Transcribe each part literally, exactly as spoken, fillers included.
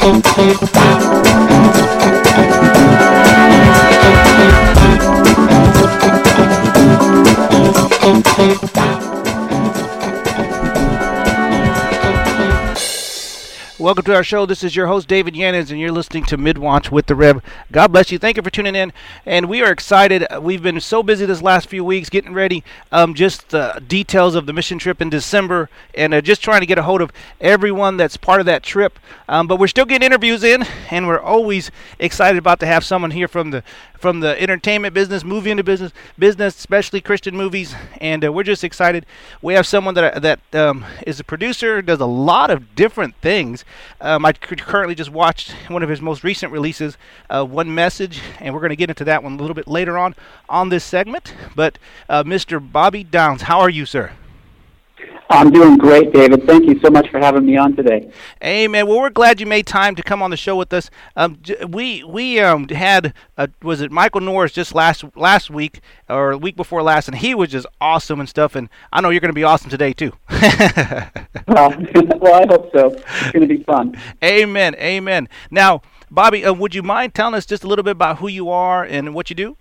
Welcome to our show. This is your host, David Yannins, and you're listening to Midwatch with the Rev. God bless you. Thank you for tuning in, and we are excited. We've been so busy this last few weeks getting ready, um, just uh, details of the mission trip in December, and uh, just trying to get a hold of everyone that's part of that trip. Um, but we're still getting interviews in, and we're always excited about to have someone here from the from the entertainment business, movie into business, business, especially Christian movies, and uh, we're just excited. We have someone that that um, is a producer, does a lot of different things. Um, I currently just watched one of his most recent releases, uh, One Message, and we're going to get into that one a little bit later on on this segment. But uh, Mister Bobby Downs, how are you, sir? I'm doing great, David. Thank you so much for having me on today. Amen. Well, we're glad you made time to come on the show with us. Um, we we um, had, uh, was it Michael Norris just last last week or the week before last, and he was just awesome and stuff, and I know you're going to be awesome today, too. uh, well, I hope so. It's going to be fun. Amen. Amen. Now, Bobby, uh, would you mind telling us just a little bit about who you are and what you do?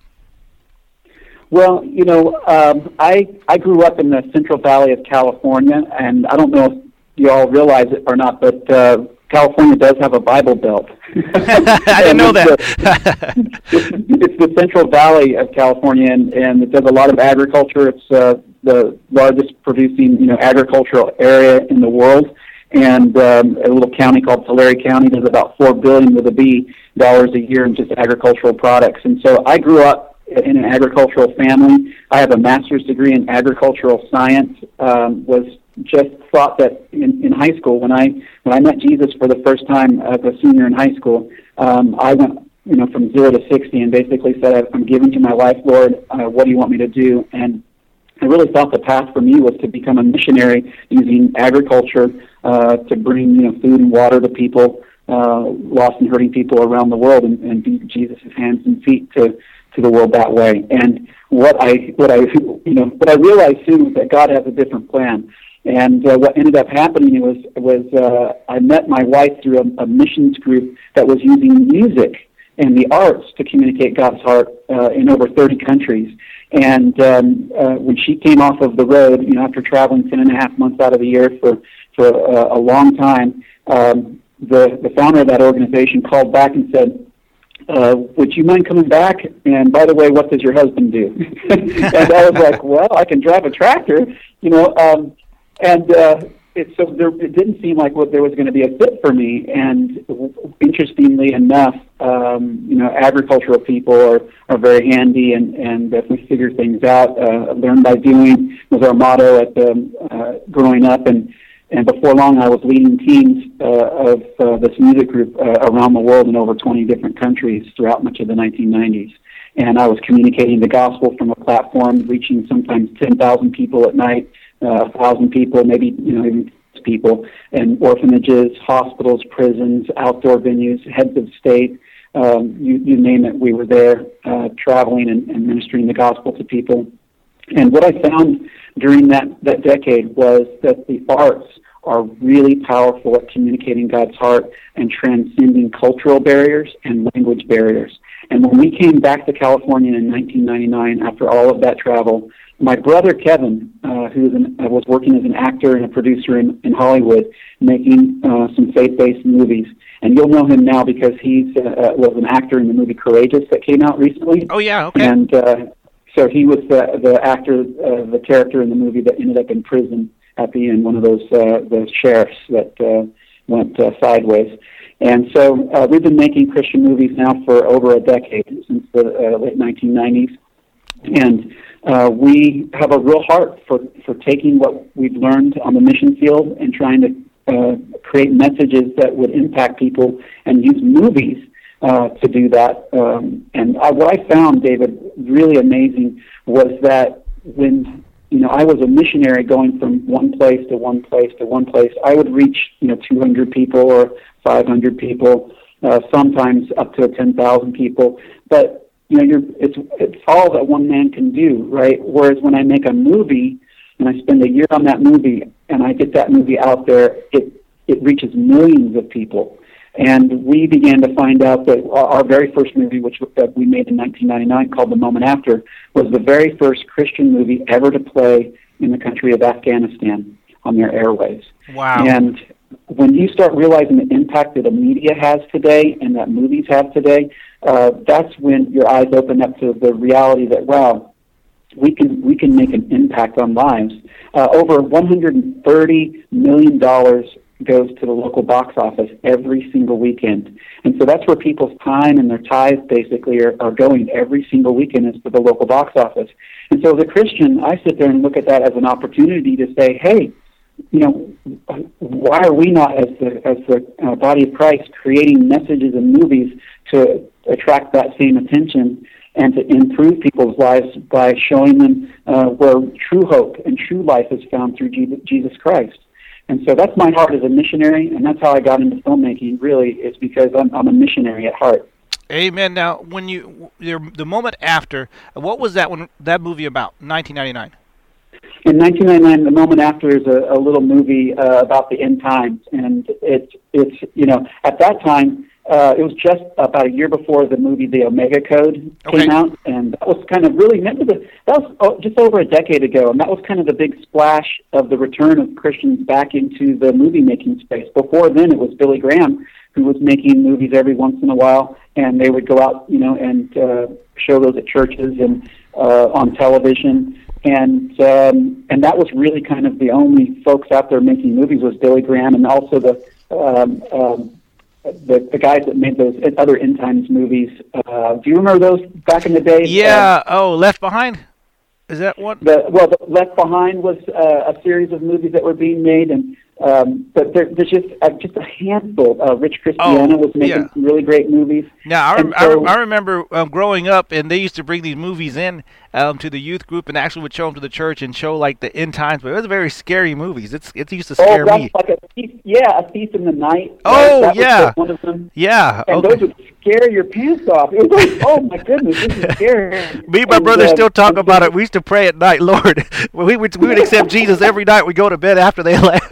Well, you know, um, I I grew up in the Central Valley of California, and I don't know if you all realize it or not, but uh, California does have a Bible Belt. I didn't know that. The, it's, it's the Central Valley of California, and, and it does a lot of agriculture. It's uh, the largest producing, you know, agricultural area in the world, and um, a little county called Tulare County does about four billion with a B dollars a year in just agricultural products. And so I grew up in an agricultural family. I have a master's degree in agricultural science. Um, was just thought that in, in high school, when I when I met Jesus for the first time as a senior in high school, um, I went you know from zero to sixty and basically said, "I'm giving you my life, Lord. Uh, what do you want me to do?" And I really thought the path for me was to become a missionary using agriculture uh, to bring you know food and water to people, uh, lost and hurting people around the world, and, and be Jesus' hands and feet to. to the world that way. And what I what I you know what I realized soon was that God has a different plan. And uh, what ended up happening was was uh, I met my wife through a, a missions group that was using music and the arts to communicate God's heart uh, in over thirty countries. And um, uh, when she came off of the road, you know, after traveling ten and a half months out of the year for for uh, a long time, um, the the founder of that organization called back and said, Uh, would you mind coming back? And by the way, what does your husband do? And I was like, well, I can drive a tractor, you know. Um, and uh, it, so there, it didn't seem like what there was going to be a fit for me. And interestingly enough, um, you know, agricultural people are, are very handy, and, and if we figure things out, uh, learn by doing was our motto at the, uh, growing up. And And before long, I was leading teams uh, of uh, this music group uh, around the world in over twenty different countries throughout much of the nineteen nineties. And I was communicating the gospel from a platform, reaching sometimes ten thousand people at night, uh, one thousand people, maybe you know even people, in orphanages, hospitals, prisons, outdoor venues, heads of state, um, you, you name it, we were there uh, traveling and, and ministering the gospel to people. And what I found during that, that decade was that the arts are really powerful at communicating God's heart and transcending cultural barriers and language barriers. And when we came back to California in nineteen ninety-nine, after all of that travel, my brother Kevin, uh, who was, an, uh, was working as an actor and a producer in, in Hollywood, making uh, some faith-based movies. And you'll know him now because he uh, was an actor in the movie Courageous that came out recently. Oh, yeah, okay. And uh, so he was the, the actor, uh, the character in the movie that ended up in prison at the end, one of those uh, the sheriffs that uh, went uh, sideways. And so uh, we've been making Christian movies now for over a decade, since the uh, late nineteen nineties. And uh, we have a real heart for, for taking what we've learned on the mission field and trying to uh, create messages that would impact people and use movies Uh, to do that. Um, and I, what I found, David, really amazing was that when, you know, I was a missionary going from one place to one place to one place, I would reach, you know, two hundred people or five hundred people, uh, sometimes up to ten thousand people. But, you know, you're, it's, it's all that one man can do, right? Whereas when I make a movie and I spend a year on that movie and I get that movie out there, it, it reaches millions of people. And we began to find out that our, our very first movie, which that we made in nineteen ninety-nine, called The Moment After, was the very first Christian movie ever to play in the country of Afghanistan on their airwaves. Wow. And when you start realizing the impact that the media has today and that movies have today, uh, that's when your eyes open up to the reality that, wow, we can we can make an impact on lives. Uh, over one hundred thirty million dollars goes to the local box office every single weekend. And so that's where people's time and their tithes basically are, are going every single weekend is to the local box office. And so as a Christian, I sit there and look at that as an opportunity to say, hey, you know, why are we not, as the, as the uh, body of Christ, creating messages and movies to attract that same attention and to improve people's lives by showing them uh, where true hope and true life is found through Jesus Christ? And so that's my heart as a missionary, and that's how I got into filmmaking, really, is because I'm, I'm a missionary at heart. Amen. Now, when you, the moment after, what was that one, that movie about, nineteen ninety-nine? In nineteen ninety-nine, The Moment After is a, a little movie uh, about the end times, and it's, it's you know, at that time, uh, it was just about a year before the movie The Omega Code came okay. out, and that was kind of really, that was oh, just over a decade ago, and that was kind of the big splash of the return of Christians back into the movie-making space. Before then, it was Billy Graham, who was making movies every once in a while, and they would go out, you know, and uh, show those at churches and uh, on television. And um, and that was really kind of the only folks out there making movies was Billy Graham, and also the um, um, the, the guys that made those other end times movies. Uh, do you remember those back in the day? Yeah. Uh, oh, Left Behind. Is that what? The, well, the Left Behind was uh, a series of movies that were being made, and um, but there, there's just uh, just a handful. Uh, Rich Cristiano oh, was making yeah. some really great movies. Now, I, rem- so, I, I remember um, growing up, and they used to bring these movies in um, to the youth group, and actually would show them to the church and show like the end times. But it was very scary movies. It's it used to scare oh, that's me. like a thief, yeah, a thief in the night. Oh, that yeah, was one of them. Yeah, and okay. those would scare your pants off. It was like, oh my goodness, this is scary. Me and my and, brother uh, still talk about it. We used to pray at night, Lord. we would we would accept Jesus every night. We go to bed after they left.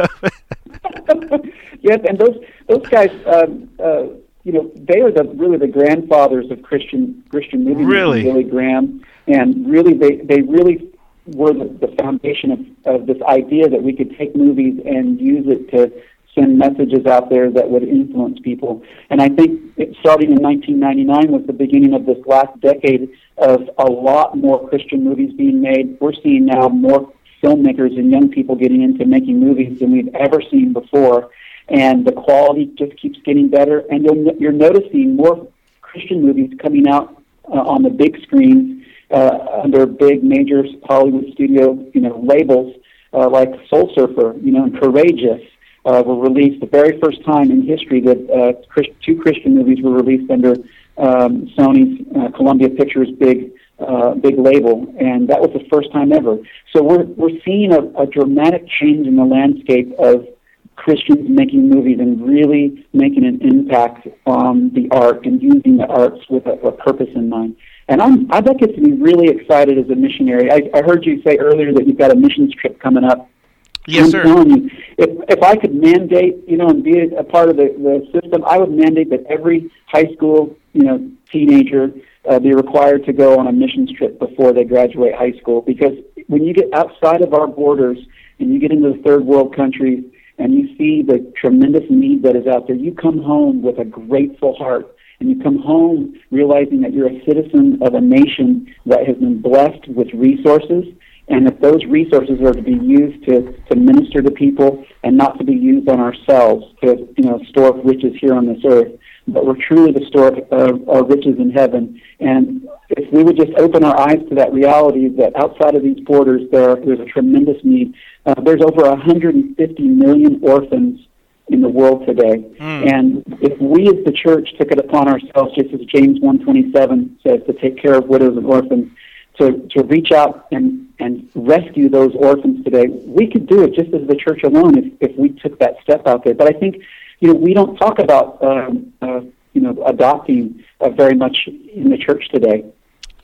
Yes, and those those guys, um, uh, you know, they are the really the grandfathers of Christian Christian movie Really? making, Billy Graham, and really they they really were the, the foundation of, of this idea that we could take movies and use it to send messages out there that would influence people. And I think it, starting in nineteen ninety-nine was the beginning of this last decade of a lot more Christian movies being made. We're seeing now more filmmakers and young people getting into making movies than we've ever seen before. And the quality just keeps getting better. And you'll, you're noticing more Christian movies coming out uh, on the big screens uh, under big major Hollywood studio, you know, labels uh, like Soul Surfer, you know, and Courageous uh, were released the very first time in history that uh, Christ- two Christian movies were released under um, Sony's uh, Columbia Pictures big uh, big label, and that was the first time ever. So we're we're seeing a, a dramatic change in the landscape of Christians making movies and really making an impact on the art and using the arts with a, a purpose in mind. And I'm, I'd like it to be really excited as a missionary. I, I heard you say earlier that you've got a missions trip coming up. Yes, I'm sir. telling you, if, if I could mandate, you know, and be a, a part of the, the system, I would mandate that every high school, you know, teenager uh, be required to go on a missions trip before they graduate high school. Because when you get outside of our borders and you get into the third world countries, and you see the tremendous need that is out there, you come home with a grateful heart, and you come home realizing that you're a citizen of a nation that has been blessed with resources, and that those resources are to be used to, to minister to people and not to be used on ourselves to, you know, store up riches here on this earth. But we're truly the store of our riches in heaven. And if we would just open our eyes to that reality that outside of these borders there there's a tremendous need. Uh, there's over one hundred fifty million orphans in the world today. Mm. And if we as the church took it upon ourselves, just as James one twenty-seven says, to take care of widows and orphans, to, to reach out and, and rescue those orphans today, we could do it just as the church alone if, if we took that step out there. But I think, you know, we don't talk about, um, uh, you know, adopting uh, very much in the church today.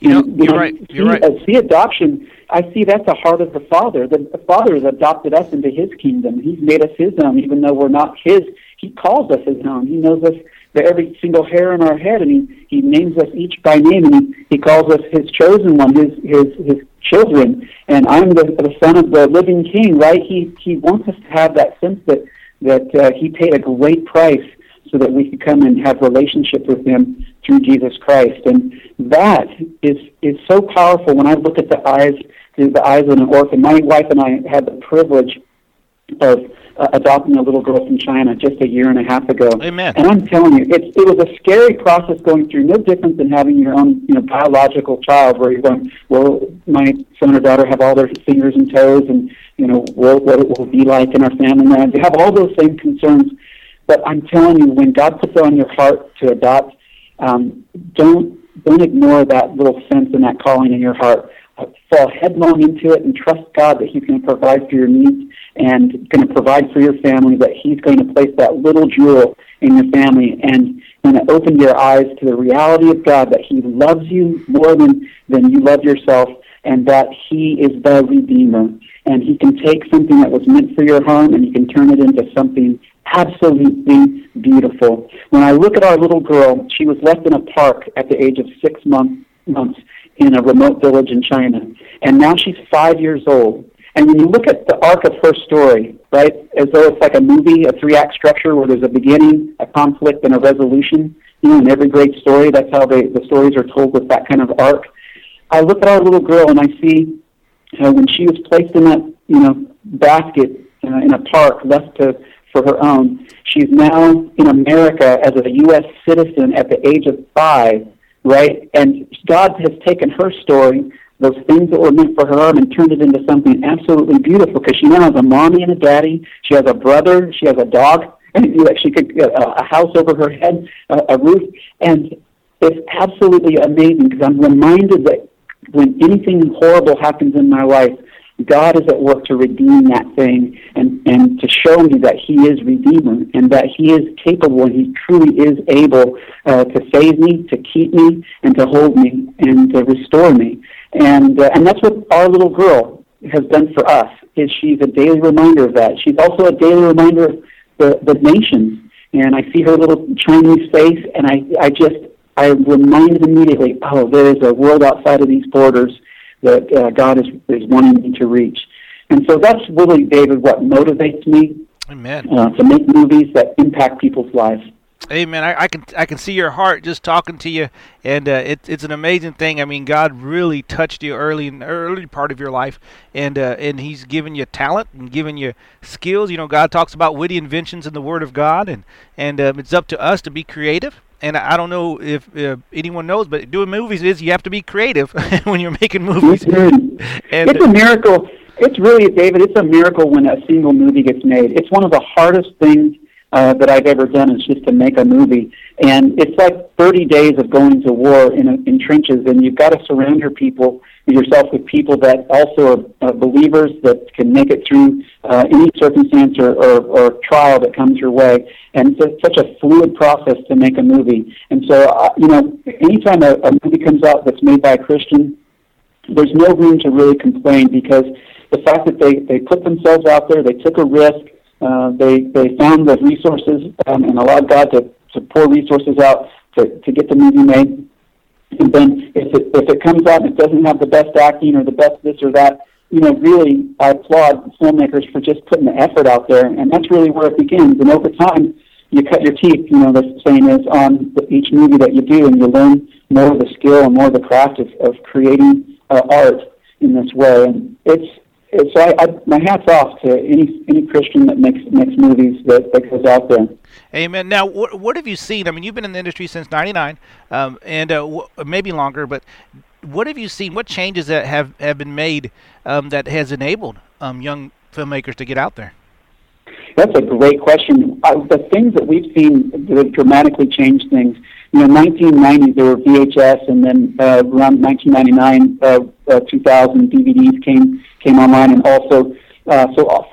You know, and, you you're know, right. You're see, right. Uh, see adoption. I see that's the heart of the Father. The, the Father has adopted us into His kingdom. He's made us His own, even though we're not His. He calls us His own. He knows us, the every single hair in our head, and He, he names us each by name, and He, he calls us His chosen one, His His His children. And I'm the, the Son of the living King, right? He He wants us to have that sense that that uh, He paid a great price so that we could come and have relationship with Him through Jesus Christ. And that is is so powerful. When I look at the eyes, through the eyes of an orphan, my wife and I had the privilege of uh, adopting a little girl from China just a year and a half ago. Amen. And I'm telling you, it, it was a scary process going through, no different than having your own, you know, biological child, where you're going, well, my son or daughter have all their fingers and toes, and, you know, what, what it will be like in our family now. You have all those same concerns. But I'm telling you, when God puts it on your heart to adopt, um, don't don't ignore that little sense and that calling in your heart. Uh, fall headlong into it and trust God that He's going to provide for your needs and going to provide for your family, that He's going to place that little jewel in your family and going to open your eyes to the reality of God, that He loves you more than, than you love yourself, and that He is the Redeemer. And He can take something that was meant for your harm and He can turn it into something absolutely beautiful. When I look at our little girl, she was left in a park at the age of six month, months in a remote village in China, and now she's five years old. And when you look at the arc of her story, right, as though it's like a movie, a three-act structure where there's a beginning, a conflict, and a resolution, you know, in every great story, that's how they, the stories are told with that kind of arc. I look at our little girl and I see uh, when she was placed in that, you know, basket uh, in a park left to for her own. She's now in America as a U S citizen at the age of five, right? And God has taken her story, those things that were meant for her arm, and turned it into something absolutely beautiful, because she now has a mommy and a daddy. She has a brother. She has a dog. And she could get a house over her head, a roof. And it's absolutely amazing, because I'm reminded that when anything horrible happens in my life, God is at work to redeem that thing and, and to show me that He is Redeemer and that He is capable and He truly is able uh, to save me, to keep me, and to hold me and to restore me. And uh, and that's what our little girl has done for us, is she's a daily reminder of that. She's also a daily reminder of the, the nations. And I see her little Chinese face, and I, I just, I'm reminded immediately, oh, there is a world outside of these borders that uh, God is, is wanting me to reach. And so that's really, David, what motivates me. Amen. Uh, to make movies that impact people's lives. Amen. I, I can I can see your heart just talking to you, and uh, it, it's an amazing thing. I mean, God really touched you early in the early part of your life, and uh, and He's given you talent and given you skills. You know, God talks about witty inventions in the Word of God, and and um, it's up to us to be creative. And I don't know if uh, anyone knows, but doing movies is you have to be creative when you're making movies. Mm-hmm. And it's a miracle. It's really, David, it's a miracle when a single movie gets made. It's one of the hardest things uh, that I've ever done, is just to make a movie. And it's like thirty days of going to war in, a, in trenches, and you've got to surround your people, yourself with people that also are uh, believers, that can make it through uh, any circumstance or, or, or trial that comes your way. And it's such a fluid process to make a movie. And so, uh, you know, anytime a, a movie comes out that's made by a Christian, there's no room to really complain, because the fact that they, they put themselves out there, they took a risk, uh, they, they found the resources um, and allowed God to, to pour resources out to, to get the movie made. And then if it, if it comes out and it doesn't have the best acting or the best this or that, you know, really, I applaud filmmakers for just putting the effort out there, and that's really where it begins. And over time, you cut your teeth, you know, the saying is, on the, each movie that you do, and you learn more of the skill and more of the craft of, of creating uh, art in this way. And it's, it's so I, I, my hat's off to any any Christian that makes makes movies that, that goes out there. Amen. Now, what what have you seen? I mean, you've been in the industry since ninety-nine, um, and uh, w- maybe longer, but what have you seen? What changes that have, have been made um, that has enabled um, young filmmakers to get out there? That's a great question. Uh, the things that we've seen that have dramatically changed things, you know, nineteen ninety there were V H S, and then uh, around nineteen ninety-nine, uh, uh, two thousand, D V Ds came came online, and also, uh, so from a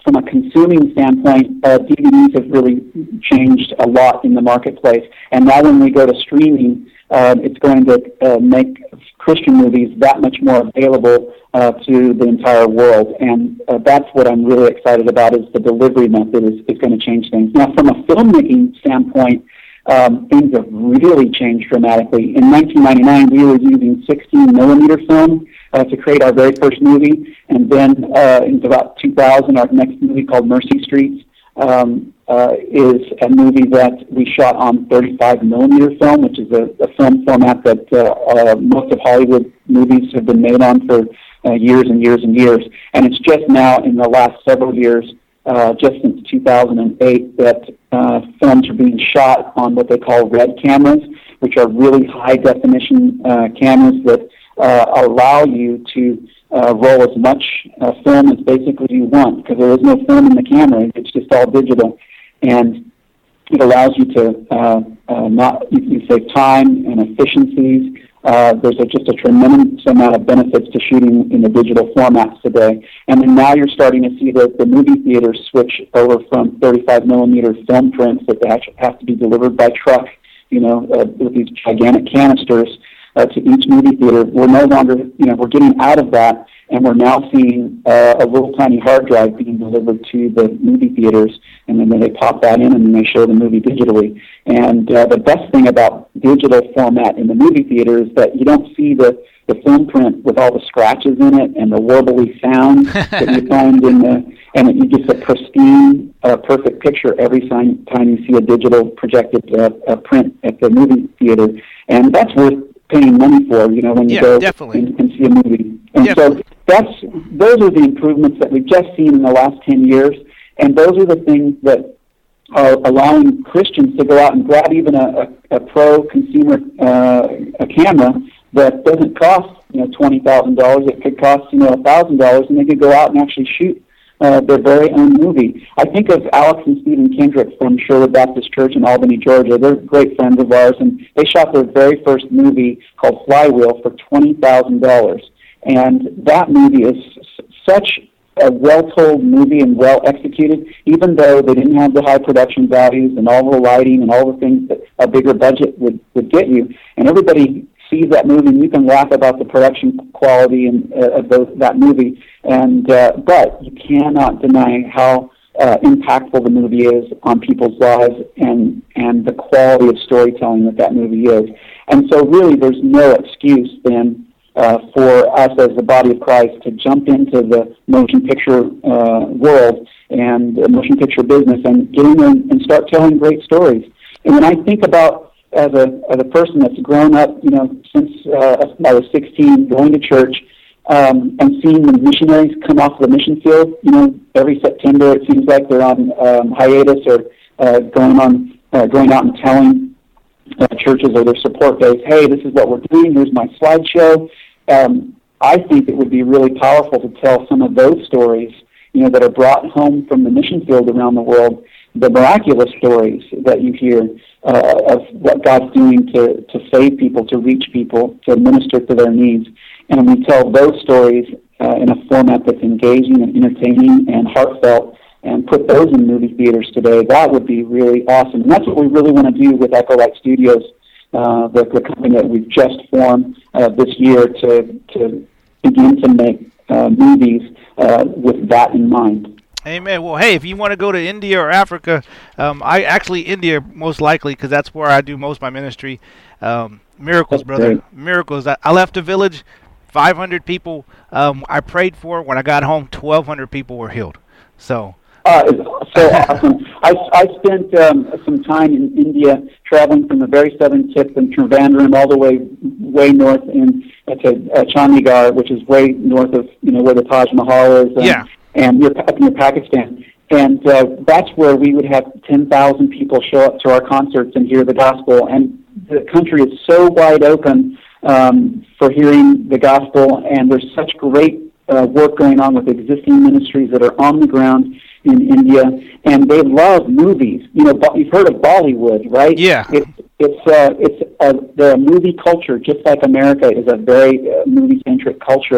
from a consuming standpoint, uh, D V Ds have really changed a lot in the marketplace. And now when we go to streaming, uh, it's going to uh, make Christian movies that much more available uh, to the entire world. And uh, that's what I'm really excited about, is the delivery method is, is going to change things. Now, from a filmmaking standpoint, um, things have really changed dramatically. In nineteen ninety-nine, we were using sixteen millimeter film uh, to create our very first movie. And then uh, in about two thousand, our next movie, called Mercy Streets, um, uh, is a movie that we shot on thirty-five millimeter film, which is a, a film format that uh, uh, most of Hollywood movies have been made on for uh, years and years and years. And it's just now, in the last several years, uh, just since two thousand eight, that uh, films are being shot on what they call red cameras, which are really high definition uh, cameras that uh, allow you to Uh, roll as much uh, film as basically you want, because there is no film in the camera. It's just all digital, and it allows you to uh, uh, not you can save time and efficiencies. Uh, there's a, just a tremendous amount of benefits to shooting in the digital formats today. And then now you're starting to see the, the movie theaters switch over from thirty-five millimeter film prints that actually have to be delivered by truck, you know, uh, with these gigantic canisters, Uh, to each movie theater. We're no longer, you know, we're getting out of that, and we're now seeing uh, a little tiny hard drive being delivered to the movie theaters, and then they pop that in and then they show the movie digitally. And uh, the best thing about digital format in the movie theater is that you don't see the, the film print with all the scratches in it and the warbly sound that you find in the, and you get a pristine, uh, perfect picture every time, time you see a digital projected uh, uh, print at the movie theater. And that's worth paying money for, you know, when you yeah, go definitely. and, and see a movie. And definitely. so that's those are the improvements that we've just seen in the last ten years, and those are the things that are allowing Christians to go out and grab even a, a, a pro consumer uh, a camera that doesn't cost, you know, twenty thousand dollars. It could cost, you know, a thousand dollars, and they could go out and actually shoot Uh, their very own movie. I think of Alex and Stephen Kendrick from Sherwood Baptist Church in Albany, Georgia. They're great friends of ours, and they shot their very first movie called Flywheel for twenty thousand dollars. And that movie is s- such a well-told movie and well-executed, even though they didn't have the high production values and all the lighting and all the things that a bigger budget would, would get you. And everybody sees that movie, and you can laugh about the production quality and, uh, of those, that movie, and uh, but you cannot deny how uh, impactful the movie is on people's lives and and the quality of storytelling that that movie is. And so really there's no excuse then uh, for us as the body of Christ to jump into the motion picture uh, world and the motion picture business and get in and, and start telling great stories. And when I think about as a as a person that's grown up, you know, since uh, I was sixteen, going to church, um, and seeing the missionaries come off the mission field, you know, every September it seems like they're on um, hiatus or uh, going on, uh, going out and telling uh, churches or their support base, hey, this is what we're doing, here's my slideshow. Um, I think it would be really powerful to tell some of those stories, you know, that are brought home from the mission field around the world, the miraculous stories that you hear uh, of what God's doing to, to save people, to reach people, to minister to their needs. And we tell those stories uh, in a format that's engaging and entertaining and heartfelt, and put those in movie theaters today. That would be really awesome. And that's what we really want to do with Echo Light Studios, uh, the, the company that we've just formed uh, this year to, to begin to make uh, movies uh, with that in mind. Amen. Well, hey, if you want to go to India or Africa, um, I actually India most likely, because that's where I do most of my ministry. Um, miracles, That's brother, great. miracles. I, I left a village, five hundred people. Um, I prayed for. When I got home, twelve hundred people were healed. So. Uh, it's so awesome. I, I spent um, some time in India, traveling from the very southern tip in Trivandrum all the way way north in uh, to uh, Chandigarh, which is way north of, you know, where the Taj Mahal is. And, Yeah. And you're up near Pakistan. And uh, that's where we would have ten thousand people show up to our concerts and hear the gospel. And the country is so wide open um, for hearing the gospel, and there's such great uh, work going on with existing ministries that are on the ground in India, and they love movies. You know, you've heard of Bollywood, right? Yeah. It, it's uh, it's a, they're a movie culture, just like America is a very uh, movie-centric culture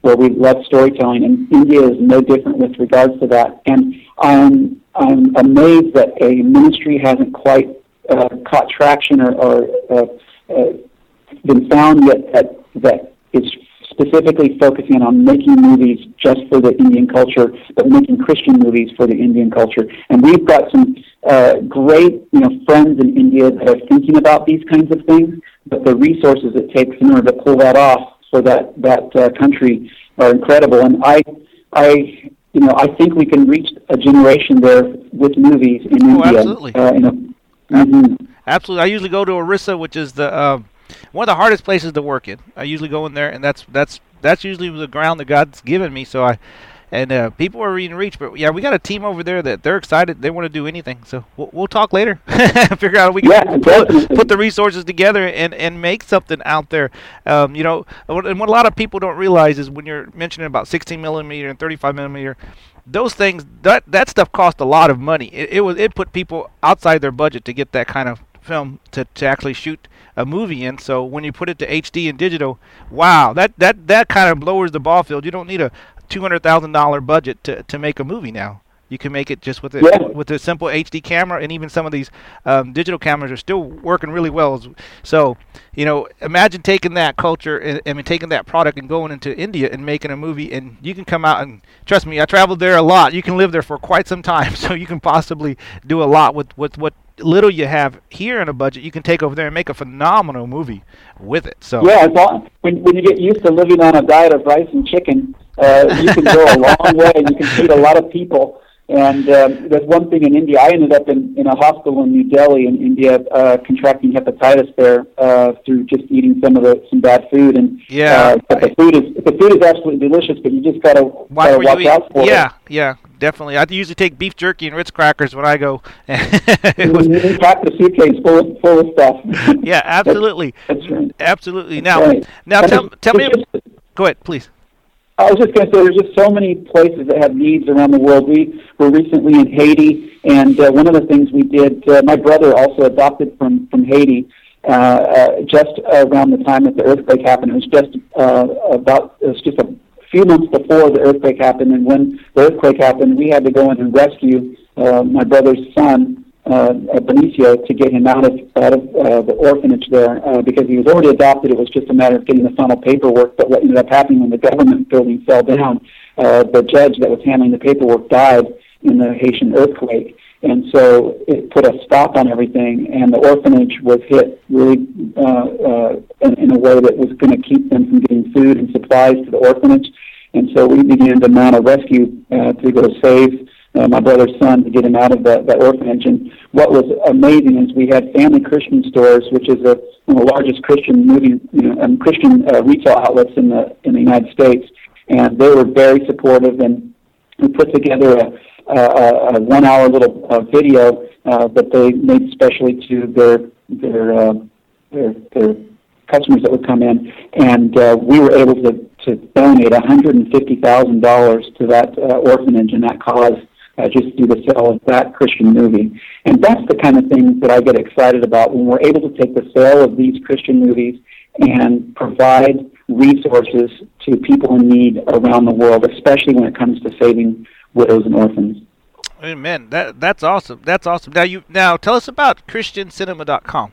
where we love storytelling, and India is no different with regards to that. And I'm I'm amazed that a ministry hasn't quite uh, caught traction or, or uh, uh, been found yet that that is specifically focusing on making movies just for the Indian culture, but making Christian movies for the Indian culture. And we've got some uh, great, you know, friends in India that are thinking about these kinds of things, but the resources it takes in order to pull that off for that that uh, country are incredible. And I, I, you know, I think we can reach a generation there with movies in oh, India. Absolutely. Uh, in a, mm-hmm. Absolutely. I usually go to Orissa, which is the uh, one of the hardest places to work in. I usually go in there, and that's that's that's usually the ground that God's given me. So I, and uh, people are being reached. But yeah, we got a team over there that they're excited. They want to do anything. So we'll, we'll talk later. Figure out if we can yeah, put, put the resources together and, and make something out there. Um, you know, and what a lot of people don't realize is when you're mentioning about sixteen millimeter and thirty-five millimeter, those things, that that stuff cost a lot of money. It, it was it put people outside their budget to get that kind of film to, to actually shoot a movie in. So when you put it to H D and digital, wow, that that that kind of lowers the ball field. You don't need a two hundred thousand dollar budget to to make a movie now. You can make it just with a yeah. with a simple H D camera, and even some of these um, digital cameras are still working really well. So, you know, imagine taking that culture, and, I mean, taking that product and going into India and making a movie, and you can come out and, trust me, I traveled there a lot. You can live there for quite some time, so you can possibly do a lot with, with what little you have here in a budget. You can take over there and make a phenomenal movie with it. So yeah, it's all, when when you get used to living on a diet of rice and chicken, uh, you can go a long way, and you can feed a lot of people. And um, there's one thing in India. I ended up in, in a hospital in New Delhi in India, uh, contracting hepatitis there uh, through just eating some of the some bad food. And yeah, uh, but the food is the food is absolutely delicious, but you just gotta, gotta watch out for yeah, it. Yeah, yeah, definitely. I usually take beef jerky and Ritz crackers when I go. It was, you pack the suitcase full of, full of stuff. Yeah, absolutely, that's, that's right. Absolutely. Now, right. now and tell tell me. Just, go ahead, please. I was just going to say, there's just so many places that have needs around the world. We were recently in Haiti, and uh, one of the things we did, uh, my brother also adopted from, from Haiti uh, uh, just around the time that the earthquake happened. It was just uh, about, it was just a few months before the earthquake happened, and when the earthquake happened, we had to go in and rescue uh, my brother's son, uh, Benicio, to get him out of out of uh, the orphanage there uh, because he was already adopted. It was just a matter of getting the final paperwork. But what ended up happening when the government building fell down, uh, the judge that was handling the paperwork died in the Haitian earthquake, and so it put a stop on everything. And the orphanage was hit really uh, uh, in, in a way that was going to keep them from getting food and supplies to the orphanage. And so we began to mount a rescue uh, to go save Uh, my brother's son to get him out of that, that orphanage. And what was amazing is we had Family Christian Stores, which is a, one of the largest Christian movie, you know, um, Christian uh, retail outlets in the in the United States, and they were very supportive. And we put together a, a, a one-hour little uh, video uh, that they made specially to their their uh, their, their customers that would come in, and uh, we were able to to donate one hundred fifty thousand dollars to that uh, orphanage and that cause. Uh, just through the sale of that Christian movie. And that's the kind of thing that I get excited about when we're able to take the sale of these Christian movies and provide resources to people in need around the world, especially when it comes to saving widows and orphans. Amen. That that's awesome. That's awesome. Now you now tell us about Christian Cinema dot com.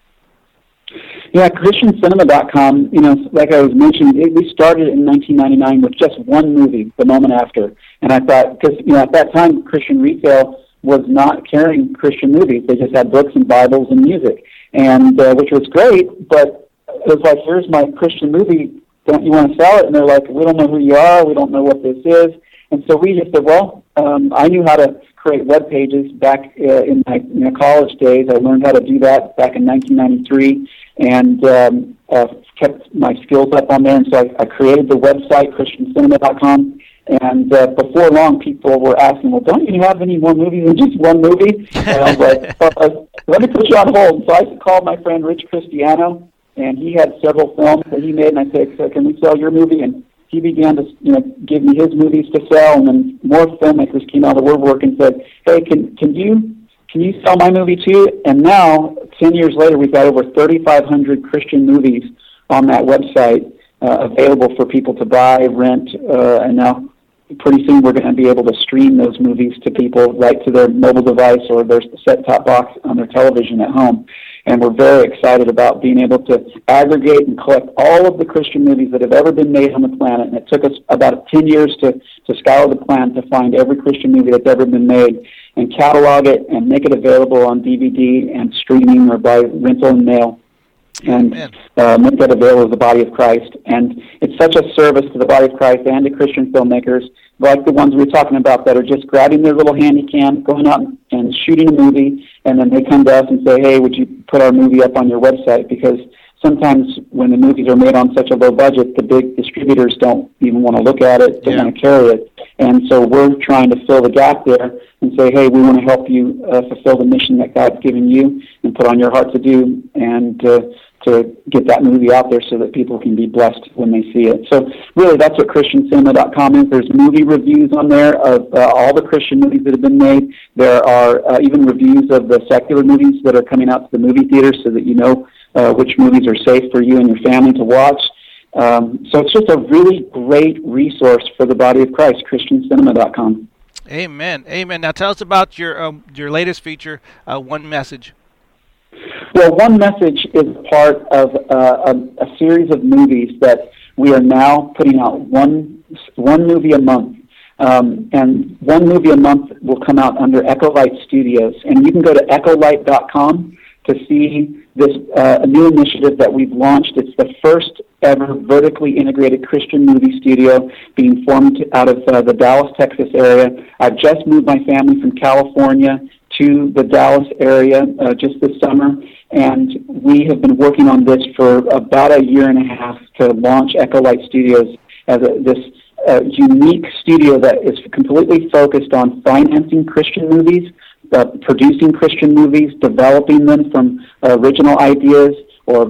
Yeah, Christian Cinema dot com, you know, like I was mentioning, it, we started in nineteen ninety-nine with just one movie, The Moment After. And I thought, because, you know, at that time, Christian retail was not carrying Christian movies. They just had books and Bibles and music, and uh, which was great, but it was like, here's my Christian movie. Don't you want to sell it? And they're like, we don't know who you are. We don't know what this is. And so we just said, well, um, I knew how to create web pages back uh, in my you know, college days. I learned how to do that back in nineteen ninety-three, and um, uh, kept my skills up on there. And so I, I created the website, Christian Cinema dot com. And uh, before long, people were asking, well, don't you have any more movies than just one movie? And I was like, uh, let me put you on hold. So I called my friend Rich Cristiano, and he had several films that he made. And I said, so can we sell your movie? And he began to, you know, give me his movies to sell. And then more filmmakers came out of the woodwork and said, hey, can can you can you sell my movie too? And now, ten years later, we've got over thirty-five hundred Christian movies on that website. uh, available for people to buy, rent, uh, and now pretty soon we're going to be able to stream those movies to people right to their mobile device or their set-top box on their television at home. And we're very excited about being able to aggregate and collect all of the Christian movies that have ever been made on the planet. And it took us about ten years to, to scour the planet to find every Christian movie that's ever been made and catalog it and make it available on D V D and streaming or by rental and mail. And uh, make that available to the body of Christ. And it's such a service to the body of Christ and to Christian filmmakers, like the ones we were talking about, that are just grabbing their little handy cam, going out and shooting a movie, and then they come to us and say, hey, would you put our movie up on your website? Because sometimes when the movies are made on such a low budget, the big distributors don't even want to look at it, don't yeah. want to carry it. And so we're trying to fill the gap there and say, hey, we want to help you uh, fulfill the mission that God's given you and put on your heart to do, and uh, to get that movie out there so that people can be blessed when they see it. So really, that's what Christian Cinema dot com is. There's movie reviews on there of uh, all the Christian movies that have been made. There are uh, even reviews of the secular movies that are coming out to the movie theaters so that you know uh, which movies are safe for you and your family to watch. Um, so it's just a really great resource for the body of Christ, Christian Cinema dot com. Amen. Amen. Now tell us about your um, your latest feature, uh, One Message. Well, One Message is part of uh, a, a series of movies that we are now putting out one one movie a month. Um, and one movie a month will come out under Echolight Studios. And you can go to echolight dot com to see this uh, new initiative that we've launched. It's the first ever vertically integrated Christian movie studio being formed out of uh, the Dallas, Texas area. I've just moved my family from California to the Dallas area uh, just this summer, and we have been working on this for about a year and a half to launch Echolight Studios as a, this uh, unique studio that is completely focused on financing Christian movies, uh, producing Christian movies, developing them from uh, original ideas or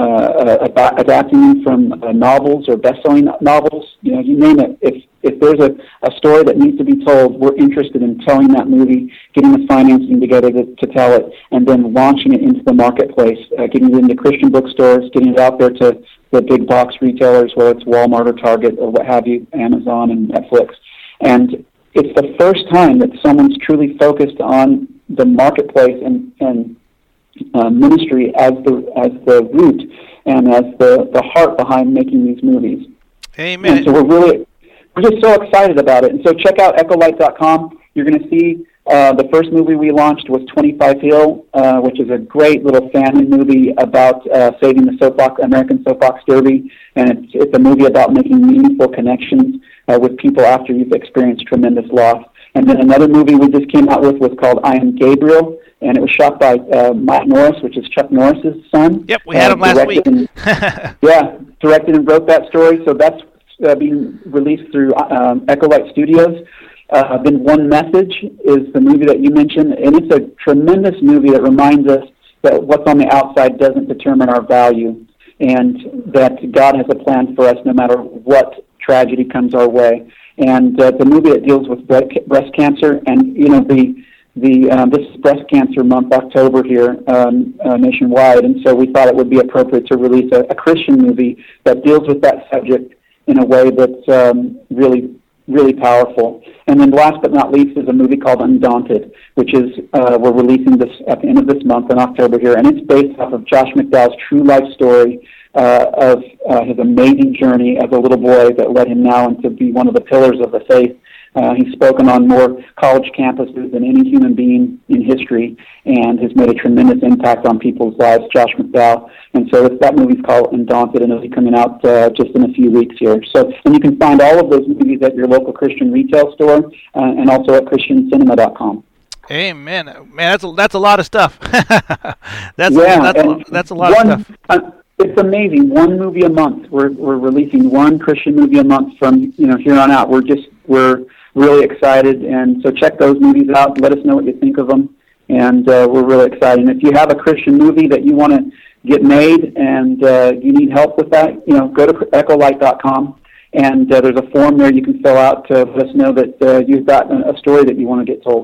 uh, uh, adapting them from uh, novels or best-selling novels. You know, you name it. If if there's a, a story that needs to be told, we're interested in telling that movie, getting the financing together to, to tell it, and then launching it into the marketplace, uh, getting it into Christian bookstores, getting it out there to the big box retailers, whether it's Walmart or Target or what have you, Amazon and Netflix. And it's the first time that someone's truly focused on the marketplace and, and uh, ministry as the as the root and as the, the heart behind making these movies. Amen. And so we're really we're just so excited about it. And so check out echolight dot com. You're going to see uh, the first movie we launched was twenty-five Hill, uh, which is a great little family movie about uh, saving the soapbox, American Soapbox Derby. And it's, it's a movie about making meaningful connections uh, with people after you've experienced tremendous loss. And then another movie we just came out with was called I Am Gabriel, and it was shot by uh, Mike Norris, which is Chuck Norris's son. Yep, we had uh, him last week. And, yeah, directed and wrote that story. So that's uh, being released through um, Echolight Studios. Uh, then One Message is the movie that you mentioned, and it's a tremendous movie that reminds us that what's on the outside doesn't determine our value, and that God has a plan for us no matter what tragedy comes our way. And uh, the movie that deals with breast cancer, and you know the the um, this is Breast Cancer Month, October here um, uh, nationwide, and so we thought it would be appropriate to release a, a Christian movie that deals with that subject in a way that's um, really really powerful. And then last but not least is a movie called Undaunted, which is uh, we're releasing this at the end of this month in October here, and it's based off of Josh McDowell's true life story uh, of uh, his amazing journey as a little boy that led him now into be one of the pillars of the faith. Uh, he's spoken on more college campuses than any human being in history and has made a tremendous impact on people's lives, Josh McDowell. And so that movie's called Undaunted, and it'll be coming out uh, just in a few weeks here. So, and you can find all of those movies at your local Christian retail store uh, and also at Christian Cinema dot com. Amen. Man, that's a, that's a lot of stuff. that's, yeah, a, that's, a, that's a lot one, of stuff. Uh, It's amazing. One movie a month. We're we're releasing one Christian movie a month from you know here on out. We're just we're really excited, and so check those movies out. Let us know what you think of them, and uh, we're really excited. And if you have a Christian movie that you want to get made and uh, you need help with that, you know, go to echolight dot com, and uh, there's a form there you can fill out to let us know that uh, you've got a story that you want to get told.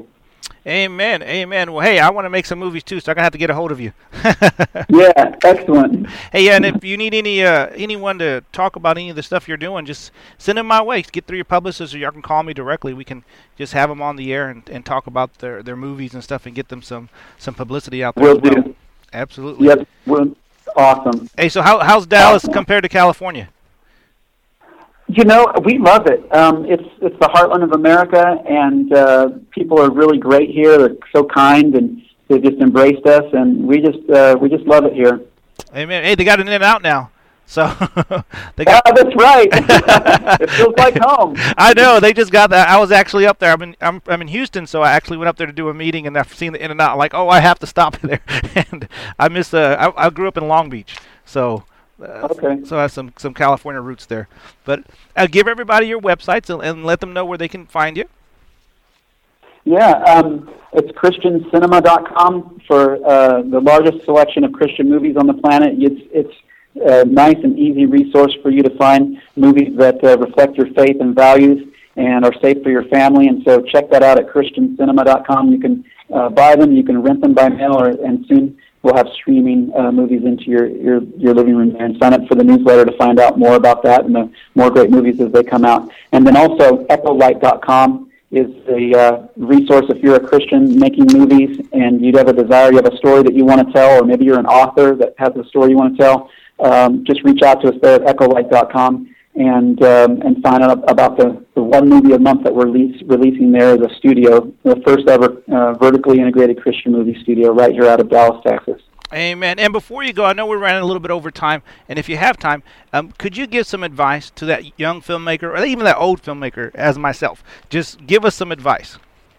Amen. Amen. Well, hey, I want to make some movies too, so I'm gonna have to get a hold of you. Yeah, excellent. Hey, and if you need any uh, anyone to talk about any of the stuff you're doing, just send them my way. Get through your publicist, or you can call me directly. We can just have them on the air and, and talk about their, their movies and stuff, and get them some, some publicity out there. Will as well. do. Absolutely. Yep. Well, awesome. Hey, so how how's Dallas compared to California? You know, we love it. Um, it's it's the heartland of America, and uh, people are really great here. They're so kind, and they just embraced us, and we just uh, we just love it here. Amen. Hey, they got an In-N-Out now, so they got. Ah, that's right. It feels like home. I know. They just got that. I was actually up there. I'm in I'm, I'm in Houston, so I actually went up there to do a meeting, and I've seen the In-N-Out. I'm like, oh, I have to stop there, and I miss. Uh, I, I grew up in Long Beach, so. Uh, okay. So I have some, some California roots there. But uh, give everybody your websites and, and let them know where they can find you. Yeah, um, it's Christian Cinema dot com for uh, the largest selection of Christian movies on the planet. It's it's a nice and easy resource for you to find movies that uh, reflect your faith and values and are safe for your family. And so check that out at Christian Cinema dot com. You can uh, buy them, you can rent them by mail, or, and soon we'll have streaming uh, movies into your, your, your living room there. And sign up for the newsletter to find out more about that and the more great movies as they come out. And then also Echo Light dot com is the uh, resource if you're a Christian making movies and you'd have a desire, you have a story that you want to tell, or maybe you're an author that has a story you want to tell. Um, just reach out to us there at Echo Light dot com and um, and find out about the, the one movie a month that we're release, releasing there as a studio, the first ever uh, vertically integrated Christian movie studio right here out of Dallas, Texas. Amen. And before you go, I know we're running a little bit over time, and if you have time, um, could you give some advice to that young filmmaker, or even that old filmmaker as myself? Just give us some advice.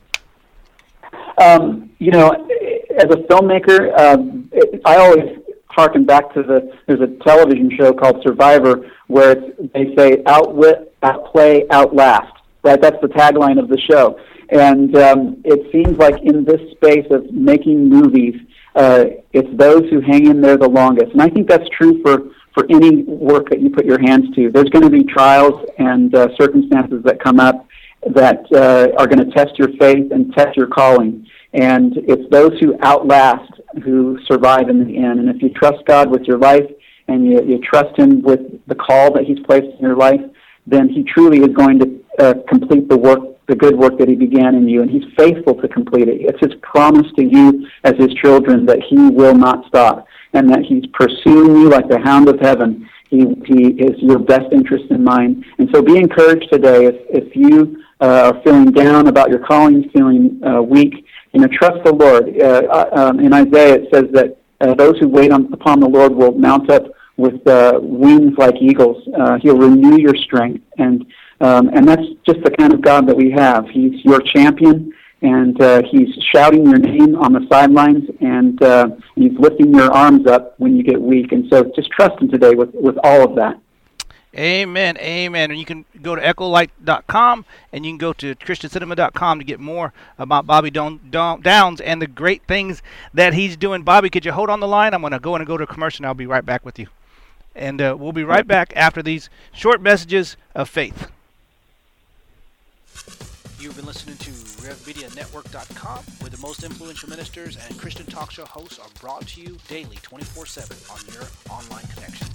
Um, you know, as a filmmaker, um, it, I always harken back to the, there's a television show called Survivor where it's, they say outwit, outplay, outlast, right? That's the tagline of the show. And um, it seems like in this space of making movies, uh, it's those who hang in there the longest. And I think that's true for, for any work that you put your hands to. There's going to be trials and uh, circumstances that come up that uh, are going to test your faith and test your calling. And it's those who outlast who survive in the end. And if you trust God with your life and you, you trust Him with the call that He's placed in your life, then He truly is going to uh, complete the work, the good work that He began in you. And He's faithful to complete it. It's His promise to you as His children that He will not stop and that He's pursuing you like the hound of heaven. He, he is your best interest in mind. And so be encouraged today. If, if you uh, are feeling down about your calling, feeling uh, weak, you know, trust the Lord. Uh, um, in Isaiah, it says that uh, those who wait on, upon the Lord will mount up with uh, wings like eagles. Uh, he'll renew your strength, and um, and that's just the kind of God that we have. He's your champion, and uh, He's shouting your name on the sidelines, and uh, He's lifting your arms up when you get weak. And so, just trust Him today with with all of that. Amen, amen. And you can go to Echo Light dot com and you can go to Christian Cinema dot com to get more about Bobby Don, Don, Downs and the great things that he's doing. Bobby, could you hold on the line? I'm going to go and go to a commercial, and I'll be right back with you. And uh, we'll be right back after these short messages of faith. You've been listening to Rev Media Network dot com, where the most influential ministers and Christian talk show hosts are brought to you daily, twenty-four seven on your online connection.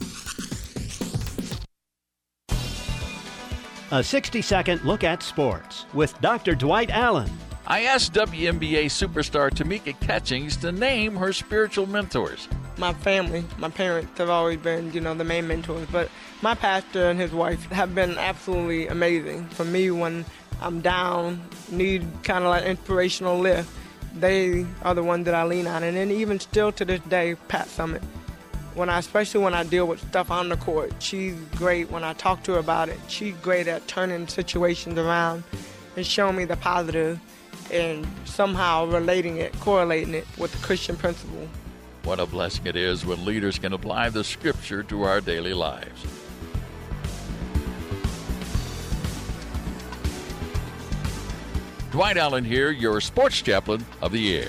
A sixty-second look at sports with Doctor Dwight Allen. I asked W N B A superstar Tamika Catchings to name her spiritual mentors. My family, my parents have always been, you know, the main mentors, but my pastor and his wife have been absolutely amazing. For me, when I'm down, need kind of like inspirational lift, they are the ones that I lean on. And then even still to this day, Pat Summitt. When I, especially when I deal with stuff on the court, she's great. When I talk to her about it, she's great at turning situations around and showing me the positive and somehow relating it, correlating it with the Christian principle. What a blessing it is when leaders can apply the Scripture to our daily lives. Dwight Allen here, your sports chaplain of the year.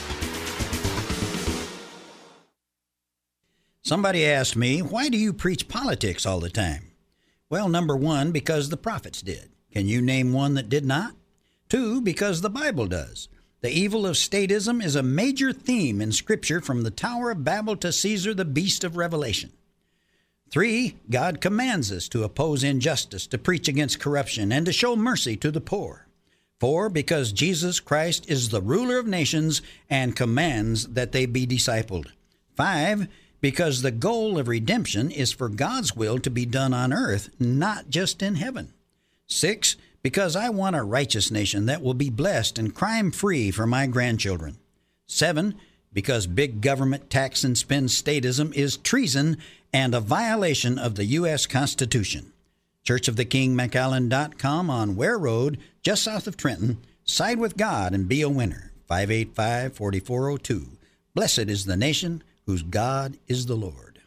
Somebody asked me, why do you preach politics all the time? Well, number one, because the prophets did. Can you name one that did not? Two, because the Bible does. The evil of statism is a major theme in Scripture from the Tower of Babel to Caesar, the beast of Revelation. Three, God commands us to oppose injustice, to preach against corruption, and to show mercy to the poor. Four, because Jesus Christ is the ruler of nations and commands that they be discipled. Five, because the goal of redemption is for God's will to be done on earth, not just in heaven. Six, because I want a righteous nation that will be blessed and crime-free for my grandchildren. Seven, because big government tax and spend statism is treason and a violation of the U S Constitution. Church of the King McAllen dot com on Ware Road, just south of Trenton. Side with God and be a winner. five eight five, four four zero two. Blessed is the nation whose God is the Lord.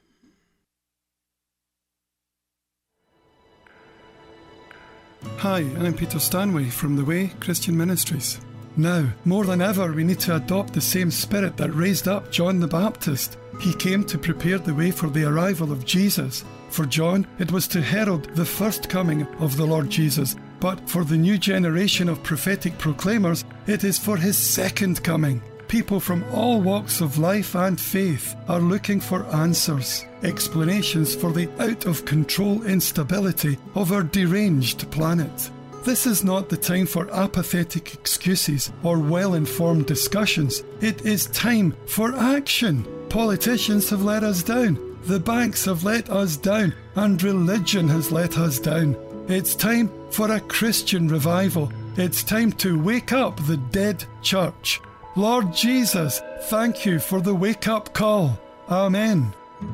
Hi, I'm Peter Stanway from The Way Christian Ministries. Now, more than ever, we need to adopt the same spirit that raised up John the Baptist. He came to prepare the way for the arrival of Jesus. For John, it was to herald the first coming of the Lord Jesus. But for the new generation of prophetic proclaimers, it is for his second coming. People from all walks of life and faith are looking for answers, explanations for the out-of-control instability of our deranged planet. This is not the time for apathetic excuses or well-informed discussions. It is time for action. Politicians have let us down, the banks have let us down, and religion has let us down. It's time for a Christian revival. It's time to wake up the dead church. Lord Jesus, thank you for the wake-up call. Amen.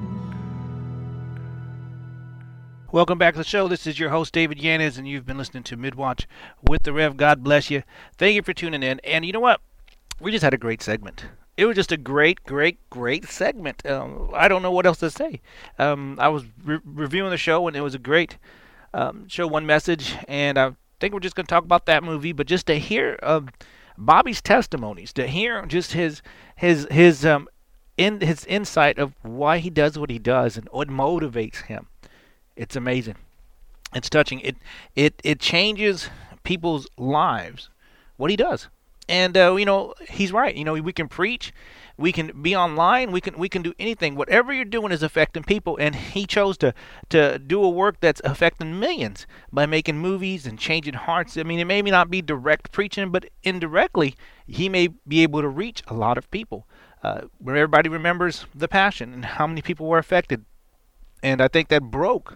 Welcome back to the show. This is your host, David Yanez, and you've been listening to Midwatch with the Rev. God bless you. Thank you for tuning in. And you know what? We just had a great segment. It was just a great, great, great segment. Um, I don't know what else to say. Um, I was re- reviewing the show, and it was a great um, show, one message. And I think we're just going to talk about that movie. But just to hear um, Bobby's testimonies, to hear just his his his um in his insight of why he does what he does and what motivates him. It's amazing. It's touching. It it it changes people's lives. What he does, and uh, you know he's right. You know we can preach, we can be online, we can we can do anything. Whatever you're doing is affecting people, and he chose to to do a work that's affecting millions by making movies and changing hearts. I mean, it may not be direct preaching, but indirectly he may be able to reach a lot of people. Uh, where everybody remembers The Passion and how many people were affected, and I think that broke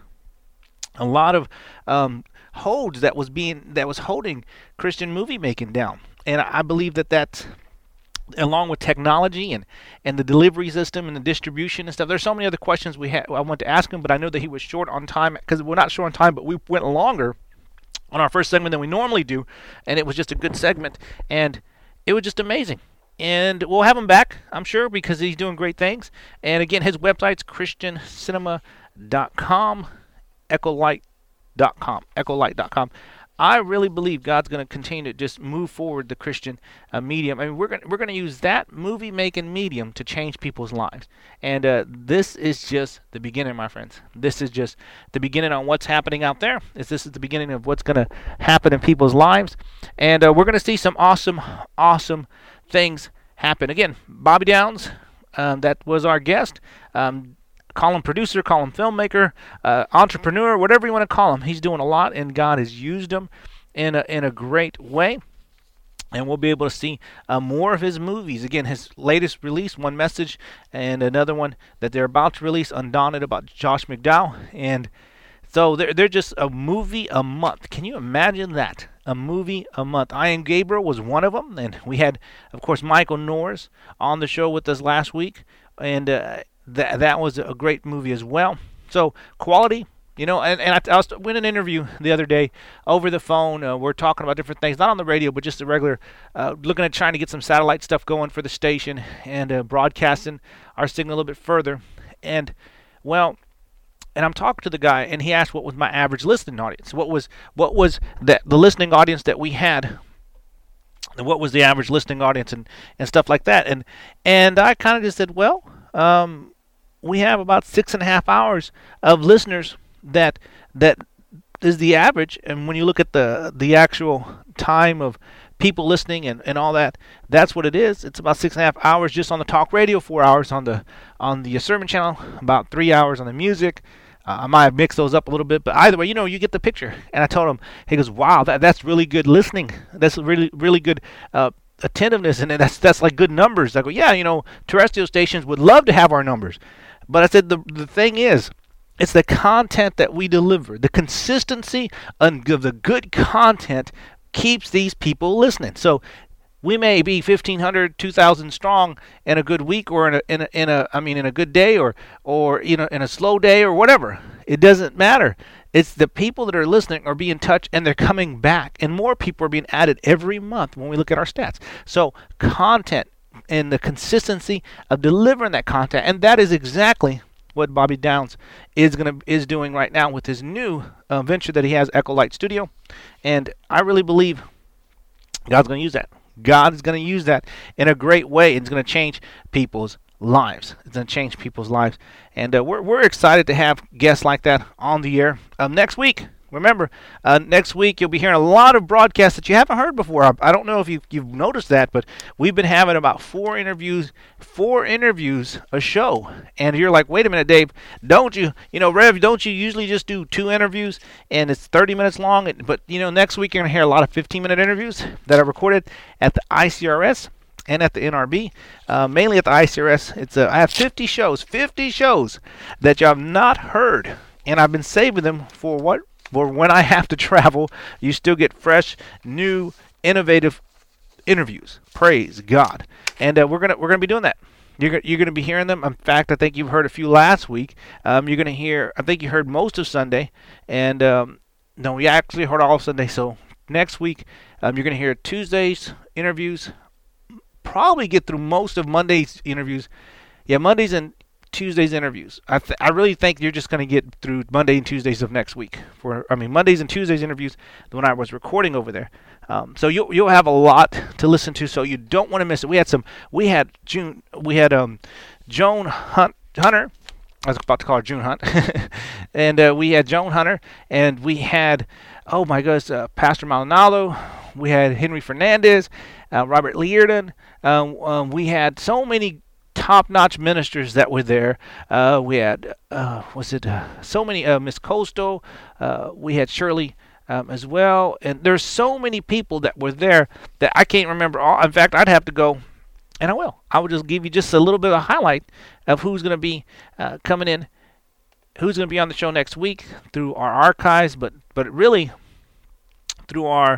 a lot of um, holds that was being that was holding Christian movie making down. And I believe that that's, along with technology and, and the delivery system and the distribution and stuff. There's so many other questions we had I wanted to ask him, but I know that he was short on time, because we're not short on time, but we went longer on our first segment than we normally do, and it was just a good segment, and it was just amazing. And we'll have him back, I'm sure, because he's doing great things. And again, his website's Christian Cinema dot com. Echolight dot com. Echolight dot com. I really believe God's going to continue to just move forward the Christian uh, medium. I mean, we're going we're going to use that movie making medium to change people's lives. And uh, this is just the beginning, my friends. This is just the beginning on what's happening out there. Is this is the beginning of what's going to happen in people's lives. And uh, we're going to see some awesome, awesome things happen. Again, Bobby Downs, um, that was our guest. Um, Call him producer, call him filmmaker, uh, entrepreneur, whatever you want to call him. He's doing a lot, and God has used him in a, in a great way. And we'll be able to see uh, more of his movies. Again, his latest release, One Message, and another one that they're about to release, Undaunted, about Josh McDowell. And so they're, they're just a movie a month. Can you imagine that? A movie a month. I Am Gabriel was one of them. And we had, of course, Michael Norris on the show with us last week. And uh, That that was a great movie as well. So quality, you know, and, and I, I was in an interview the other day over the phone. Uh, we're talking about different things, not on the radio, but just the regular, uh, looking at trying to get some satellite stuff going for the station and uh, broadcasting our signal a little bit further. And, well, and I'm talking to the guy, and he asked what was my average listening audience. What was what was the, the listening audience that we had? What was the average listening audience and, and stuff like that? And, and I kind of just said, well, um, we have about six and a half hours of listeners that that is the average. And when you look at the the actual time of people listening and, and all that. That's what it is. It's about six and a half hours just on the talk radio, four hours on the on the sermon channel, about three hours on the music. Uh, I might have mixed those up a little bit, but either way, you know, you get the picture. And I told him, he goes, wow, that that's really good listening. That's really, really good uh, attentiveness, and that's that's like good numbers. I go, yeah, you know, terrestrial stations would love to have our numbers. But I said, the the thing is, it's the content that we deliver. The consistency of the good content keeps these people listening. So we may be fifteen hundred, two thousand strong in a good week, or in a, in a, in a I mean, in a good day, or, or you know, in a slow day, or whatever. It doesn't matter. It's the people that are listening are being touched, and they're coming back. And more people are being added every month when we look at our stats. So content and the consistency of delivering that content, and that is exactly what Bobby Downs is gonna is doing right now with his new uh, venture that he has, Echo Light Studio. And I really believe God's going to use that. God is going to use that in a great way. It's going to change people's lives. It's going to change people's lives. And uh, we're we're excited to have guests like that on the air. Um, next week, remember, uh, next week you'll be hearing a lot of broadcasts that you haven't heard before. I, I don't know if you've, you've noticed that, but we've been having about four interviews, four interviews a show. And you're like, wait a minute, Dave, don't you, you know, Rev, don't you usually just do two interviews and it's thirty minutes long? But, you know, next week you're going to hear a lot of fifteen-minute interviews that are recorded at the I C R S and at the N R B, uh, mainly at the I C R S. It's uh, I have fifty shows, fifty shows that you have not heard, and I've been saving them for what? For when I have to travel. You still get fresh, new, innovative interviews. Praise God! And uh, we're gonna we're gonna be doing that. You're you're gonna be hearing them. In fact, I think you've heard a few last week. Um, you're gonna hear. I think you heard most of Sunday, and um, no, we actually heard all of Sunday. So next week, um, you're gonna hear Tuesday's interviews. Probably get through most of Monday's interviews. Yeah, Mondays and Tuesday's interviews. I th- I really think you're just going to get through Monday and Tuesdays of next week. For I mean, Mondays and Tuesdays interviews, the one I was recording over there. Um, so you'll you'll have a lot to listen to. So you don't want to miss it. We had some. We had June. We had um, Joan Hunt, Hunter. I was about to call her June Hunt, and uh, we had Joan Hunter, and we had, oh my goodness, uh, Pastor Maldonado. We had Henry Fernandez, uh, Robert Learden. Um, um, we had so many top-notch ministers that were there. Uh, we had, uh, was it uh, so many, uh, Miss Costo. Uh, we had Shirley um, as well. And there's so many people that were there that I can't remember all. In fact, I'd have to go, and I will. I will just give you just a little bit of a highlight of who's going to be uh, coming in, who's going to be on the show next week through our archives, but but really through our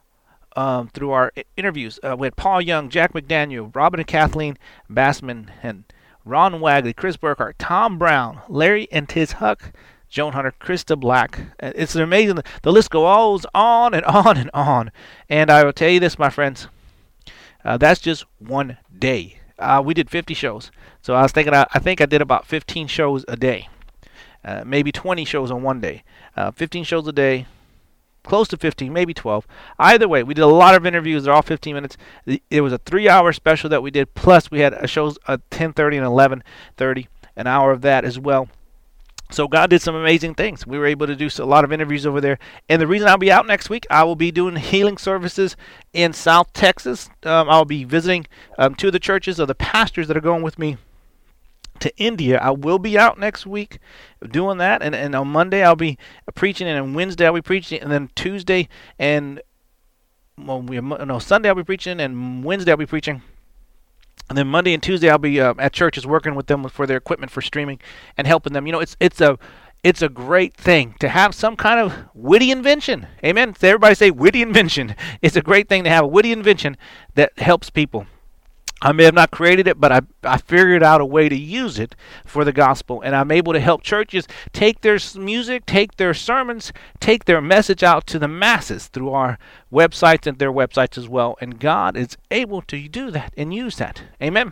Um, through our interviews. Uh, we had Paul Young, Jack McDaniel, Robin and Kathleen Bassman, and Ron Wagley, Chris Burkhart, Tom Brown, Larry and Tiz Huck, Joan Hunter, Krista Black. Uh, it's amazing. The list goes on and on and on. And I will tell you this, my friends, uh, that's just one day. Uh, we did fifty shows. So I was thinking, I, I think I did about fifteen shows a day. Uh, maybe twenty shows on one day. Uh, fifteen shows a day. Close to fifteen, maybe twelve. Either way, we did a lot of interviews. They're all fifteen minutes. It was a three-hour special that we did. Plus, we had a shows at ten thirty and eleven thirty, an hour of that as well. So God did some amazing things. We were able to do a lot of interviews over there. And the reason I'll be out next week, I will be doing healing services in South Texas. Um, I'll be visiting um, two of the churches of the pastors that are going with me to India. I will be out next week doing that, and, and on Monday I'll be preaching, and on Wednesday I'll be preaching, and then Tuesday and well, we no Sunday I'll be preaching, and Wednesday I'll be preaching, and then Monday and Tuesday I'll be uh, at churches working with them for their equipment for streaming and helping them. You know, it's it's a it's a great thing to have some kind of witty invention. Amen. So everybody say witty invention. It's a great thing to have a witty invention that helps people. I may have not created it, but I, I figured out a way to use it for the gospel. And I'm able to help churches take their music, take their sermons, take their message out to the masses through our websites and their websites as well. And God is able to do that and use that. Amen.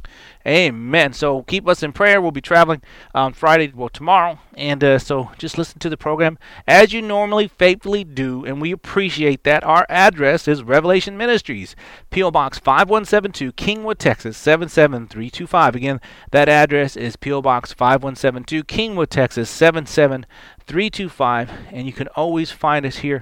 Amen. So keep us in prayer. We'll be traveling on Friday, well, tomorrow. And uh, so just listen to the program as you normally faithfully do, and we appreciate that. Our address is Revelation Ministries, P O Box five one seven two, Kingwood, Texas, seven seven three two five. Again, that address is P O Box five one seven two, Kingwood, Texas, seven seven three two five. And you can always find us here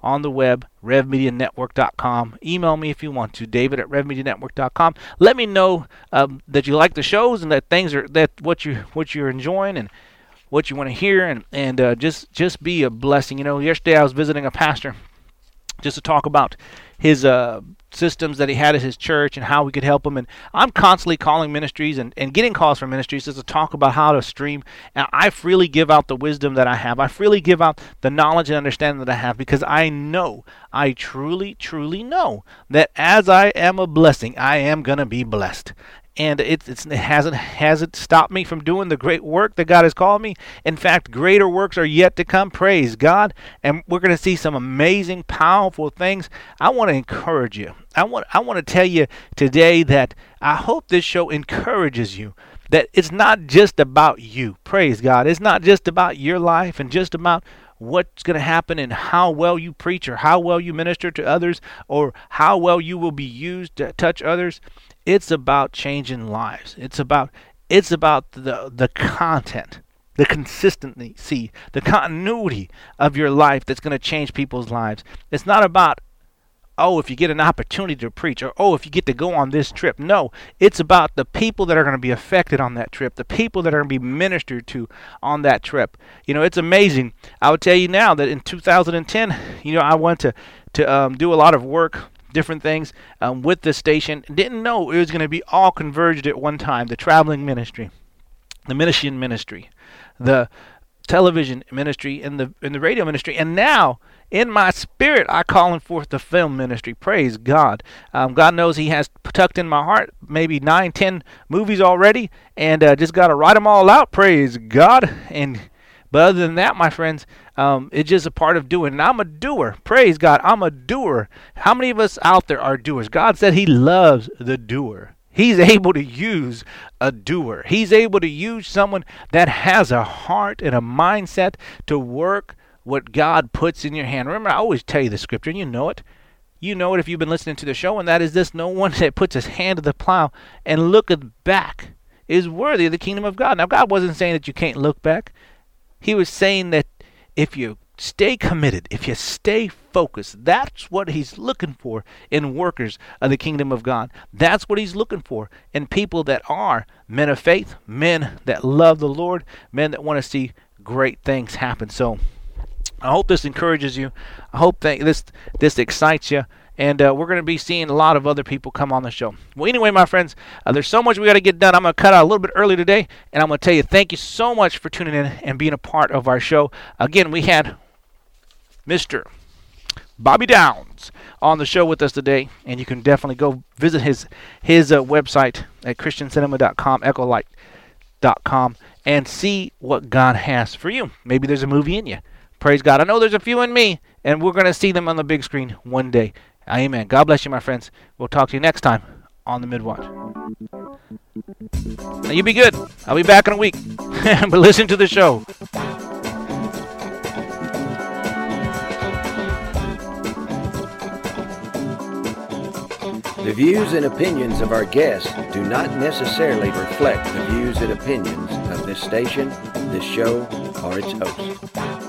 on the web, rev media network dot com. Email me if you want to, David at rev media network dot com. Let me know um, that you like the shows and that things are that what you what you're enjoying and what you want to hear, and and uh, just just be a blessing. You know, yesterday I was visiting a pastor just to talk about his uh, systems that he had at his church and how we could help him. And I'm constantly calling ministries and, and getting calls from ministries just to talk about how to stream. And I freely give out the wisdom that I have. I freely give out the knowledge and understanding that I have, because I know, I truly, truly know that as I am a blessing, I am going to be blessed. And it, it's, it hasn't hasn't stopped me from doing the great work that God has called me. In fact, greater works are yet to come. Praise God. And we're going to see some amazing, powerful things. I want to encourage you. I want I want to tell you today that I hope this show encourages you. That it's not just about you. Praise God. It's not just about your life and just about what's going to happen and how well you preach or how well you minister to others or how well you will be used to touch others. It's about changing lives. It's about it's about the the content, the consistency, the continuity of your life that's going to change people's lives. It's not about, oh, if you get an opportunity to preach, or oh, if you get to go on this trip. No, it's about the people that are going to be affected on that trip, the people that are going to be ministered to on that trip. You know, it's amazing. I would tell you now that in two thousand ten, you know, I went to to um, do a lot of work, different things um, with the station. Didn't know it was going to be all converged at one time. The traveling ministry, the mission ministry, the television ministry, and the and the radio ministry. And now, in my spirit, I calling forth the film ministry. Praise God. Um, God knows He has tucked in my heart maybe nine, ten movies already, and uh, just got to write them all out. Praise God. And but other than that, my friends, um, it's just a part of doing. And I'm a doer. Praise God. I'm a doer. How many of us out there are doers? God said He loves the doer. He's able to use a doer. He's able to use someone that has a heart and a mindset to work what God puts in your hand. Remember, I always tell you the scripture, and you know it. You know it if you've been listening to the show, and that is this: no one that puts his hand to the plow and looketh back is worthy of the kingdom of God. Now, God wasn't saying that you can't look back. He was saying that if you stay committed, if you stay focused, that's what He's looking for in workers of the kingdom of God. That's what He's looking for in people that are men of faith, men that love the Lord, men that want to see great things happen. So I hope this encourages you. I hope that this this excites you. And uh, we're going to be seeing a lot of other people come on the show. Well, anyway, my friends, uh, there's so much we got to get done. I'm going to cut out a little bit early today, and I'm going to tell you thank you so much for tuning in and being a part of our show. Again, we had Mister Bobby Downs on the show with us today, and you can definitely go visit his his uh, website at christian cinema dot com, echolight dot com, and see what God has for you. Maybe there's a movie in you. Praise God. I know there's a few in me, and we're going to see them on the big screen one day. Amen. God bless you, my friends. We'll talk to you next time on the Midwatch. Now, you be good. I'll be back in a week. But listen to the show. The views and opinions of our guests do not necessarily reflect the views and opinions of this station, this show, or its host.